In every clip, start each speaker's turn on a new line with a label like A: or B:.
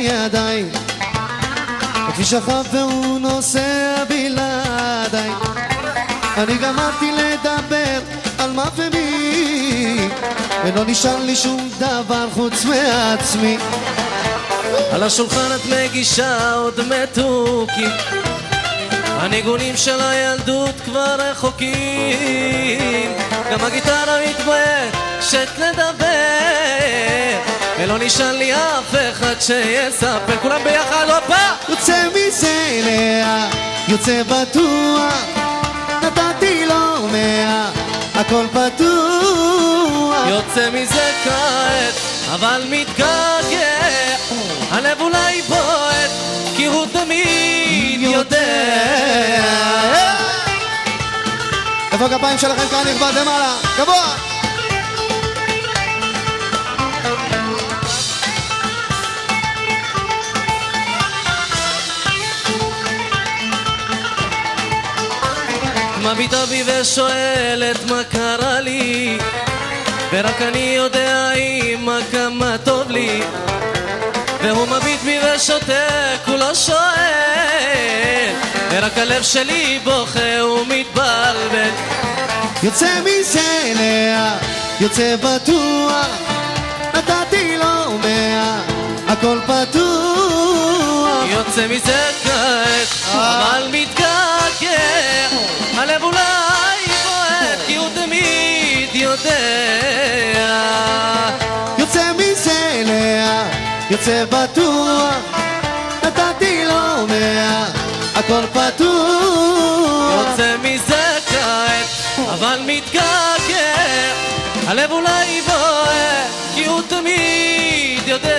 A: ידיי, כפי שכב והוא נוסע בלעדיי. אני גמרתי לדבר על מה ומי, ולא נשאר לי שום דבר חוץ מעצמי.
B: על השולחן את מגישה עוד מתוקים, הניגונים של הילדות כבר רחוקים, גם הגיטרה מתביישת לדבר, ולא נשאר לי אף אחד שיספר. כולם ביחד, הופה!
A: יוצא מזה אליה, יוצא בטוח, נתתי לו 100, הכל פתוח.
B: יוצא מזה כעת, אבל מתגעגע, הלב אולי בועט, כי הוא תמיד יודע.
A: איפה הכפיים שלכם כאן נכבד למעלה? גבוה!
B: מביטה בי ושואלת מה קרה לי, ורק אני יודע אימא כמה טוב לי. והוא מביט בי ושותק, הוא לא שואל, ורק הלב שלי בוכה ומתבלבל.
A: יוצא מזה אליה, יוצא בטוח, נתתי לו 100, הכל פתוח.
B: יוצא מזה כעת, אבל מתגעגע, הלב אולי בועט, כי הוא תמיד יודע.
A: יוצא מזה אליה, יוצא בטוח, נתתי לו 100, הכל פתוח.
B: יוצא מזה כעת, אבל מתגעגע, הלב אולי בועט, כי הוא תמיד יודע.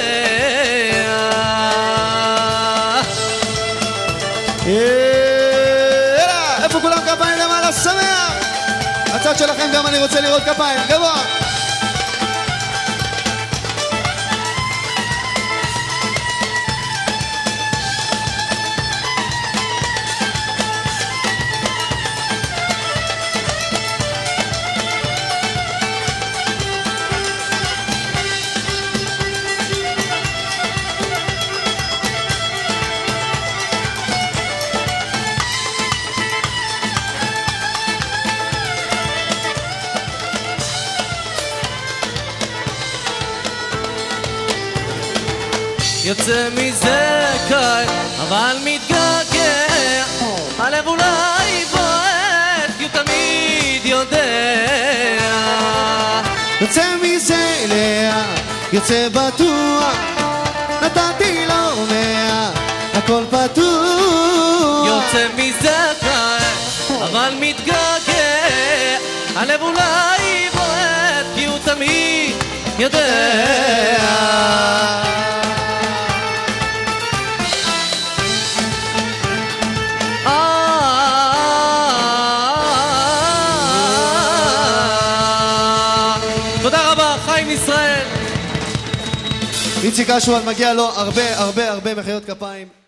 A: איפה כולם כפיים למעלה? שמח! הצד שלכם גם אני רוצה לראות כפיים, גבוה!
B: יוצא מזה קיץ, אבל מתגעגע, הלב אולי בועט, כי הוא תמיד יודע.
A: יוצא מזה אליה, יוצא בטוח, נתתי לו 100, הכל פתוח.
B: יוצא מזה קיץ, אבל מתגעגע, הלב אולי בועט, כי הוא תמיד יודע. תודה רבה, חיים ישראל.
A: איציק אשואל, מגיע לו הרבה הרבה הרבה מחיאות כפיים.